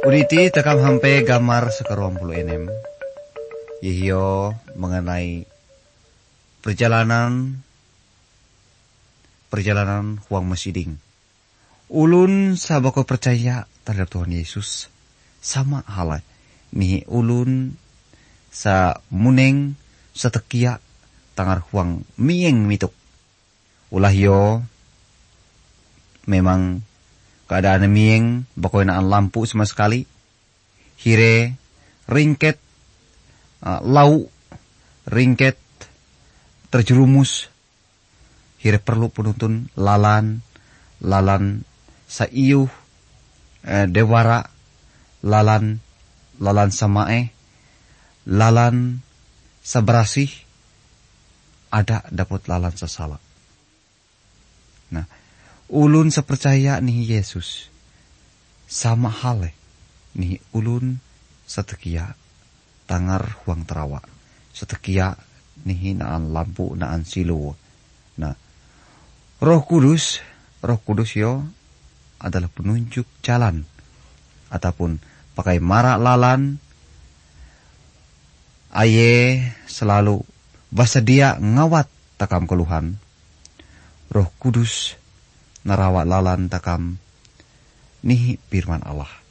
Uditi tekam hampe gamar sekeruang puluh enem. Yihyo mengenai perjalanan huang mesiding. Ulun sabako percaya terhadap Tuhan Yesus sama halai. Nih ulun sa muneng setekia tangar huang mieng mituk. Ulah yo memang keadaan mieng bakoy naan lampu sama sekali. Hire ringket lau ringket terjerumus. Hire perlu penuntun lalan sa iuh dewara lalan samae lalan sabrasih ada dapat lalan sesala. Nah, ulun sepercaya nih Yesus sama hale nih ulun setekia tangar huang terawa setekia nih naan lampu naan silu. Nah, Roh Kudus yo adalah penunjuk jalan ataupun pakai marak lalan aye selalu bersedia ngawat takam keluhan. Roh Kudus narawat lalan takam nih firman Allah.